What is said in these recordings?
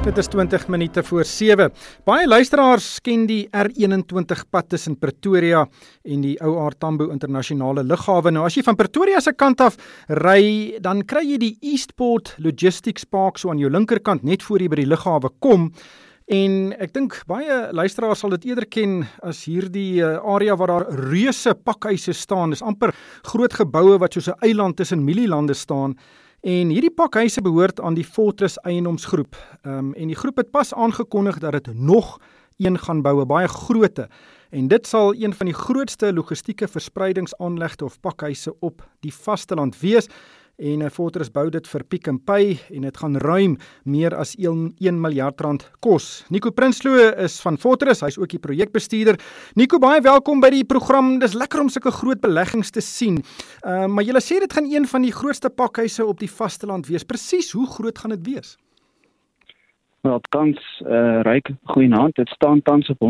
Dit is 20 minute voor 7. Baie luisteraars ken die R21 pad tussen Pretoria en die Ou Aard Tambo internasionale lughawe. Nou as jy van Pretoria se kant af ry, dan kry jy die Eastport Logistics Park so aan jou linkerkant net voor jy by die lughawe kom. En ek dink baie luisteraars sal dit eerder ken as hierdie area waar daar reuse pakhuise staan. Dis amper groot geboue wat soos 'n eiland tussen mielielande staan. En hierdie pakhuise behoort aan die Fortress eiendomsgroep. En die groep het pas aangekondig dat dit nog een gaan bou, 'n baie groote. En dit sal een van die grootste logistieke verspreidingsaanlegte of pakhuise op die vasteland wees. En Fortress bou dit vir Pick n Pay en dit gaan ruim meer as 1 miljard rand kos. Nico Prinsloo is van Fortress, hy is ook die projekbestuurder. Nico, baie welkom by die program. Dis lekker om sulke groot beleggings te sien. Maar julle sê dit gaan een van die grootste pakhuise op die vasteland wees. Presies, hoe groot gaan dit wees? Wel, tans ryk goeienaand. Dit staan tans op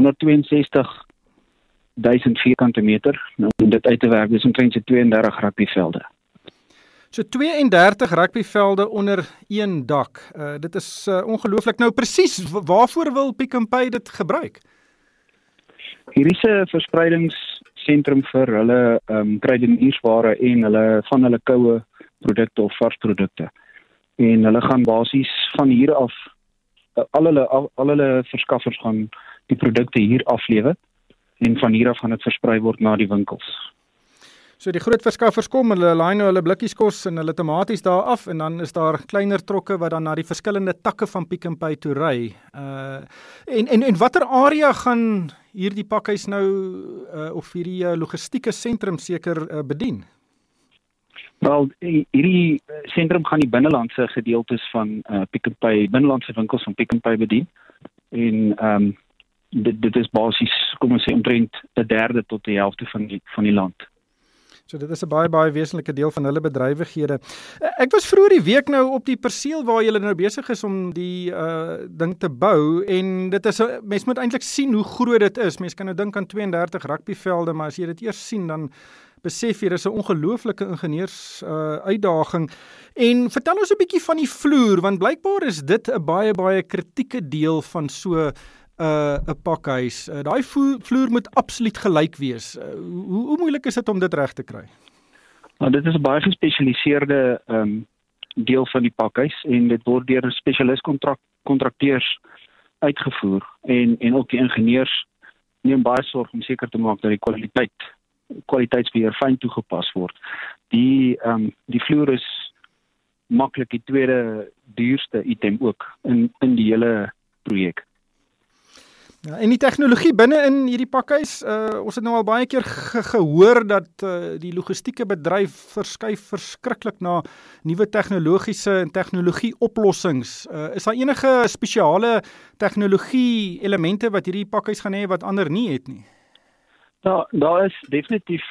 162.000 vierkante meter. Nou, om dit uit te werk, dis omtrent 32 rugbyvelde. So 32 rugbyvelde onder een dak. Dit is ongelooflik. Nou presies, waarvoor wil Pick n Pay dit gebruik? Hier is 'n verspreidingssentrum vir hulle kruideniersware en hulle koue produkte of vars produkte. En hulle gaan basies van hier af al hulle verskaffers gaan die produkte hier aflewer en van hier af gaan dit versprei word na die winkels. So die groot verskaffers kom, hulle laai nou hulle blikkies kos en hulle tomaties daar af en dan is daar kleiner trokke wat dan na die verskillende takke van Pick n Pay toe ry. En watter area gaan hierdie pakhuis nou of hierdie logistieke sentrum seker bedien? Wel, hierdie sentrum gaan die binnelandse gedeeltes van Pick n Pay, binnelandse winkels van Pick n Pay bedien. En dit is basies, kom ons sê, omtrent 1/3 tot die helfte van die land. So dit is 'n baie wesenlike deel van hulle bedrywighede. Ek was vroeër die week nou op die perseel waar julle nou besig is om die ding te bou en dit is mens moet eintlik sien hoe groot dit is. Mens kan nou dink aan 32 rugbyvelde, maar as jy dit eers sien dan besef jy dis 'n ongelooflike ingenieurs uitdaging. En vertel ons 'n bietjie van die vloer, want blykbaar is dit 'n baie kritieke deel van so 'n pakhuis. Daai vloer moet absoluut gelyk wees. Hoe moeilik is dit om dit reg te kry? Nou, dit is 'n baie gespesialiseerde deel van die pakhuis en dit word deur spesialistkontrakteurs uitgevoer en ook die ingenieurs neem baie sorg om seker te maak dat die kwaliteitsbeheer fyn toegepas word. Die vloer is maklik die tweede duurste item ook in die hele projek. Ja, en die tegnologie binne in hierdie pakhuis, ons het nou al baie keer gehoor dat die logistieke bedryf verskuif verskriklik na nuwe tegnologiese en tegnologie oplossings. Is daar enige spesiale tegnologie elemente wat hierdie pakhuis gaan hê wat ander nie het nie? Daar is definitief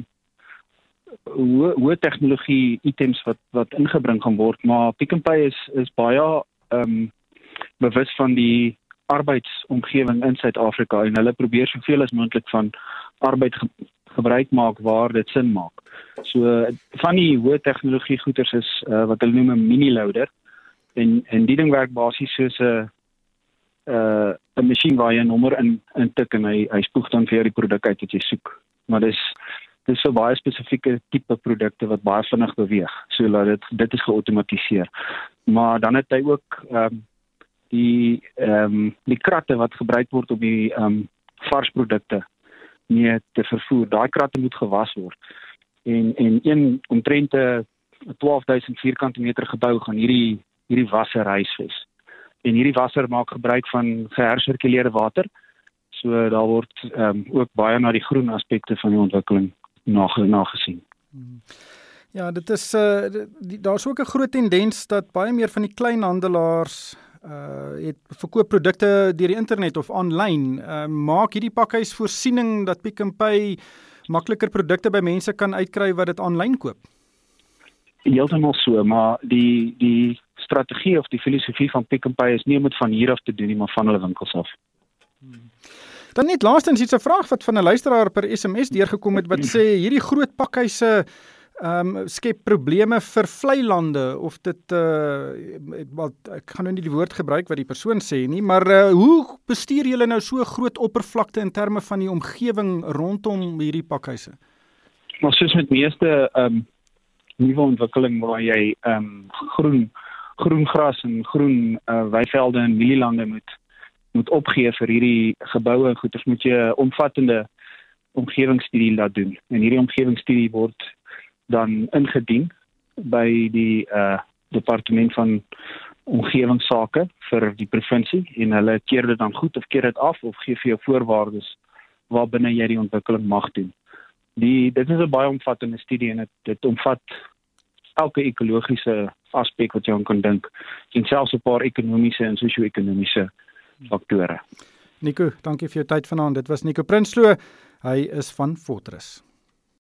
hoë tegnologie items wat ingebring gaan word, maar Pick n Pay is baie bewus van die arbeidsomgewing in Suid-Afrika en hulle probeer soveel as moontlik van arbeid gebruik maak waar dit sin maak. So van die hoë tegnologie goeders is wat hulle noem 'n mini-loader en die ding werk basies soos 'n masjien waar jy 'n nommer in tik en hy spoeg dan vir jou die produk uit wat jy soek. Maar dis so baie spesifieke tipe produkte wat baie vinnig beweeg. So laat dit is geautomatiseer. Maar dan het hy ook die kratte wat gebruik word om die varsprodukte mee te vervoer. Daai kratte moet gewas word. En een omtrent 12.000 vierkante meter gebou gaan hierdie wasser huisves. En hierdie wasser maak gebruik van gehersirkuleerde water. So daar word ook baie na die groen aspekte van die ontwikkeling nagesien. Ja, dit is daar's ook 'n groot tendens dat baie meer van die kleinhandelaars het verkoop produkte deur die internet of aanlyn. Maak hierdie pakhuis voorsiening dat Pick n Pay makliker produkte by mense kan uitkry wat dit aanlyn koop? Heeltemal so, maar die strategie of die filosofie van Pick n Pay is nie om dit van hier af te doen nie, maar van hulle winkels af. Dan net laastens iets 'n vraag wat van 'n luisteraar per SMS deurgekom het wat sê hierdie groot pakhuise skep probleme vir vlei lande of dit ek gaan nou nie die woord gebruik wat die persoon sê nie, maar hoe bestuur julle nou so groot oppervlakte in terme van die omgewing rondom hierdie pakhuise? Maar soos met meeste nuwe ontwikkeling waar jy groen gras en groen weivelde en mielielande moet opgee vir hierdie geboue en goeders, moet jy 'n omvattende omgewingsstudie laat doen. En hierdie omgewingsstudie word dan ingedien by die departement van omgewingsake vir die provinsie en hulle keer dit dan goed of keer dit af of gee vir jou voorwaardes waarbinne jy die ontwikkeling mag doen. Dit is 'n baie omvattende studie en dit omvat elke ekologiese aspek wat jy aan kan dink en selfs 'n paar ekonomiese en sosio-ekonomiese faktore. Nico, dankie vir jou tyd vanaand. Dit was Nico Prinsloo. Hy is van Fortress.